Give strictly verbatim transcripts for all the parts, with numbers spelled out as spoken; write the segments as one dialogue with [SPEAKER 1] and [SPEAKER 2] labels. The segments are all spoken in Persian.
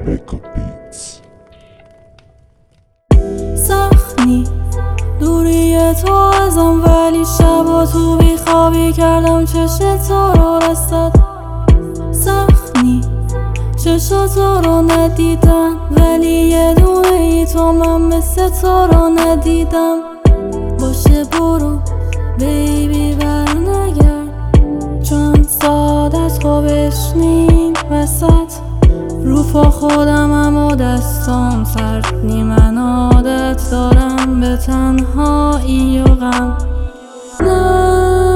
[SPEAKER 1] Echo Beats.
[SPEAKER 2] سخنی دوری تو ازم، ولی شبا تو بیخوابی کردم چشم تو رو رسد. سخنی چشم تو رو ندیدم، ولی یه دونه ای تو من مثل تو رو ندیدم. باشه برو بیبی بر نگرد، چون سعادت رو بشنیم وسط. رو پا خودم اما دستام سرد نی، من عادت دارم به تنهایی و غم. نه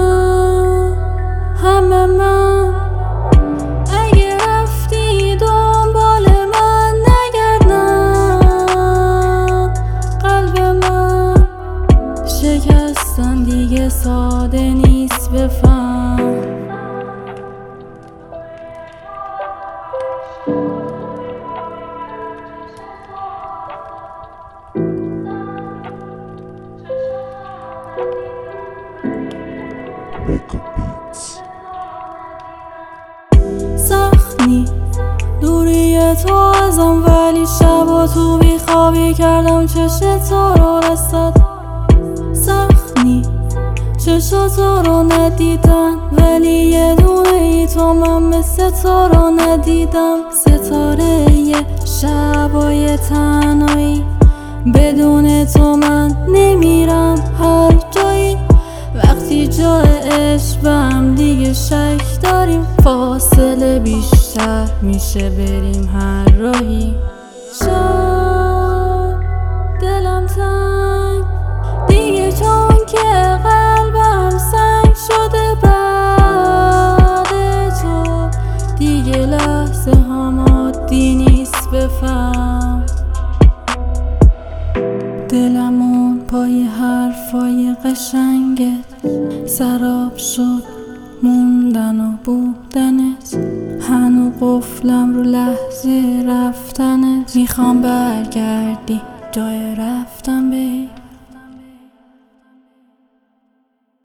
[SPEAKER 2] همه من اگه رفتی دنبال من نگرد، نه قلب من شکستن دیگه ساده نیست بفهم.
[SPEAKER 1] Echo Beats.
[SPEAKER 2] سخنی دوری تو ازم، ولی شبا تو بیخوابی کردم چشم تو رو رسد. سخنی چشم تو رو ندیدم، ولی یه دونه ای تو من مثل تو رو ندیدم. ستاره یه شبای تنهایی، بدون تو من نمیرم هر جایی. وقتی جای عشق به هم دیگه شک داریم، فاصله بیشتر میشه بریم هر راهی. شب دلم تنگ دیگه، چون که قلبم سنگ شده بعد تو. دیگه لحظه هم عادی نیست بفهم. دلمون پای حرفای قشنگت سراب شد، موندن و بودنت. هنو قفلم رو لحظه رفتنت، میخوام برگردی جای رفتن بی